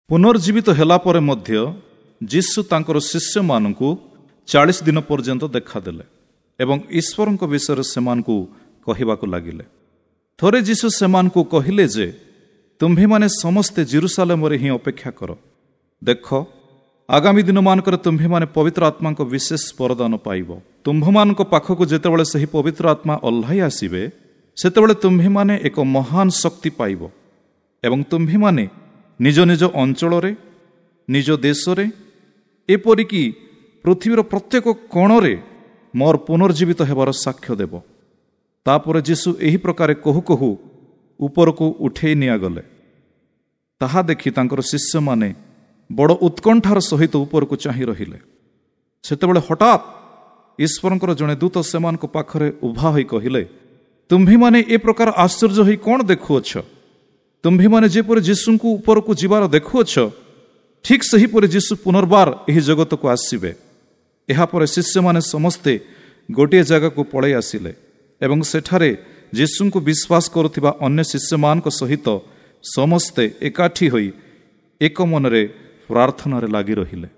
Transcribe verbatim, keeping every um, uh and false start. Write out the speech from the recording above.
ପୁନର୍ଜୀବିତ ହେଲା ପରେ ମଧ୍ୟ ଯୀଶୁ ତାଙ୍କର ଶିଷ୍ୟମାନଙ୍କୁ ଚାଳିଶ ଦିନ ପର୍ଯ୍ୟନ୍ତ ଦେଖାଦେଲେ ଏବଂ ଈଶ୍ୱରଙ୍କ ବିଷୟରେ ସେମାନଙ୍କୁ କହିବାକୁ ଲାଗିଲେ। ଥରେ ଯୀଶୁ ସେମାନଙ୍କୁ କହିଲେ ଯେ ତୁମ୍ଭେମାନେ ସମସ୍ତେ ଜେରୁସାଲେମରେ ହିଁ ଅପେକ୍ଷା କର। ଦେଖ, ଆଗାମୀ ଦିନମାନଙ୍କରେ ତୁମ୍ଭେମାନେ ପବିତ୍ର ଆତ୍ମାଙ୍କ ବିଶେଷ ବରଦାନ ପାଇବ। ତୁମ୍ଭମାନଙ୍କ ପାଖକୁ ଯେତେବେଳେ ସେହି ପବିତ୍ର ଆତ୍ମା ଓହ୍ଲାଇ ଆସିବେ, ସେତେବେଳେ ତୁମ୍ଭେମାନେ ଏକ ମହାନ ଶକ୍ତି ପାଇବ ଏବଂ ତୁମ୍ଭେମାନେ ନିଜ ନିଜ ଅଞ୍ଚଳରେ, ନିଜ ଦେଶରେ, ଏପରିକି ପୃଥିବୀର ପ୍ରତ୍ୟେକ କୋଣରେ ମୋର ପୁନର୍ଜୀବିତ ହେବାର ସାକ୍ଷ୍ୟ ଦେବ। ତାପରେ ଯୀଶୁ ଏହି ପ୍ରକାର କହୁ କହୁ ଉପରକୁ ଉଠେଇ ନିଆଗଲେ। ତାହା ଦେଖି ତାଙ୍କର ଶିଷ୍ୟମାନେ ବଡ଼ ଉତ୍କଣ୍ଠାର ସହିତ ଉପରକୁ ଚାହିଁ ରହିଲେ। ସେତେବେଳେ ହଠାତ୍ ଈଶ୍ୱରଙ୍କର ଜଣେ ଦୂତ ସେମାନଙ୍କ ପାଖରେ ଉଭା ହୋଇ କହିଲେ, ତୁମ୍ଭେମାନେ ଏ ପ୍ରକାର ଆଶ୍ଚର୍ଯ୍ୟ ହୋଇ କ'ଣ ଦେଖୁଅଛ? ତୁମ୍ଭେମାନେ ଯେପରି ଯୀଶୁଙ୍କୁ ଉପରକୁ ଯିବାର ଦେଖୁଅଛ, ଠିକ୍ ସେହିପରି ଯୀଶୁ ପୁନର୍ବାର ଏହି ଜଗତକୁ ଆସିବେ। ଏହାପରେ ଶିଷ୍ୟମାନେ ସମସ୍ତେ ଗୋଟିଏ ଜାଗାକୁ ପଳାଇ ଆସିଲେ ଏବଂ ସେଠାରେ ଯୀଶୁଙ୍କୁ ବିଶ୍ୱାସ କରୁଥିବା ଅନ୍ୟ ଶିଷ୍ୟମାନଙ୍କ ସହିତ ସମସ୍ତେ ଏକାଠି ହୋଇ ଏକ ମନରେ ପ୍ରାର୍ଥନାରେ ଲାଗି ରହିଲେ।